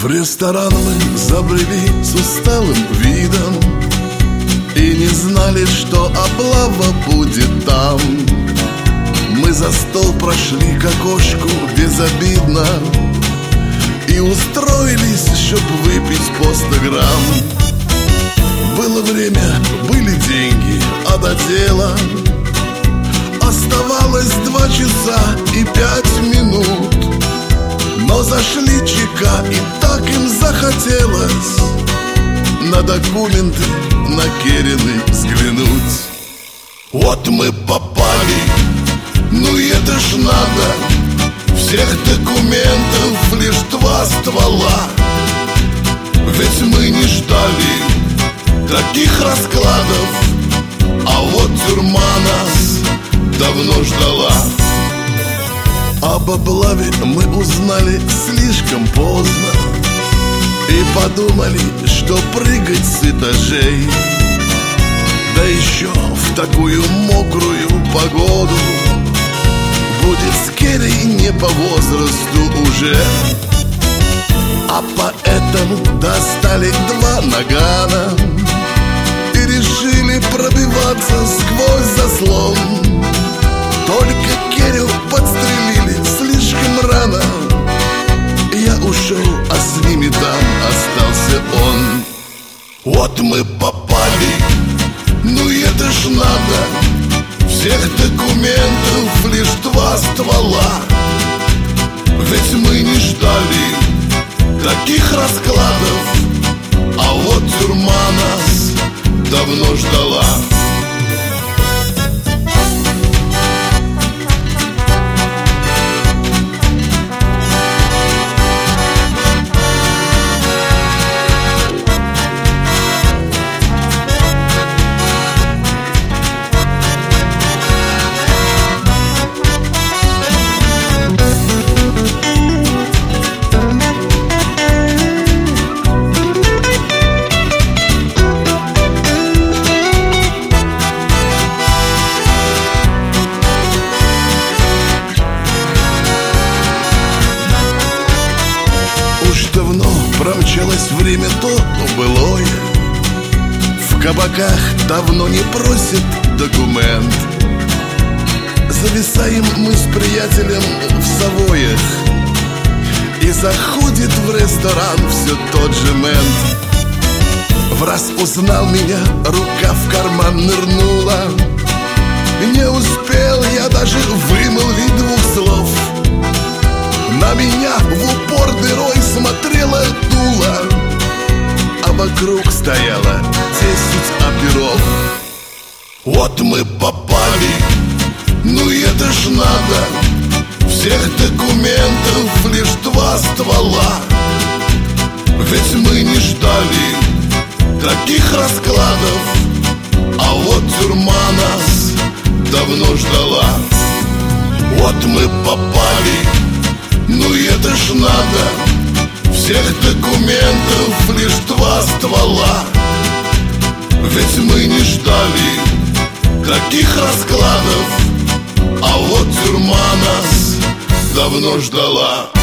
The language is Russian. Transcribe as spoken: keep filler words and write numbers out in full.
В ресторан мы забрели с усталым видом и не знали, что облава будет там. Мы за стол прошли к окошку безобидно и устроились, чтоб выпить по сто грамм. Было время, были деньги, а до дела оставалось два часа и пять минут. Но зашли ЧК, и так им захотелось на документы, на Керены взглянуть. Вот мы попали, ну и это ж надо, всех документов лишь два ствола. Ведь мы не ждали таких раскладов, а вот тюрьма нас давно ждала. Об облаве мы узнали слишком поздно и подумали, что прыгать с этажей, да еще в такую мокрую погоду, будет с Керой не по возрасту уже. А поэтому достали два нагана и решили пробиваться сквозь заслон. Только Керю подстрелили слишком рано. Я ушел, а с ними там остался он. Вот мы попали, ну и это ж надо, всех документов лишь два ствола. Ведь мы не ждали таких раскладов, а вот тюрьма нас давно ждала. Давно промчалось время то былое, в кабаках давно не просят документ. Зависаем мы с приятелем в Савоях, и заходит в ресторан все тот же мент. Враз узнал меня, рука в карман нырнула, не успел я даже вымолвить двух слов. На меня в упор дырой смотрела дуло, а вокруг стояло десять оперов. Вот мы попали, ну и это ж надо, всех документов лишь два ствола. Ведь мы не ждали таких раскладов, а вот тюрьма нас давно ждала. Вот мы попали, ну и это ж надо, всех документов лишь два ствола. Ведь мы не ждали таких раскладов, а вот тюрьма нас давно ждала.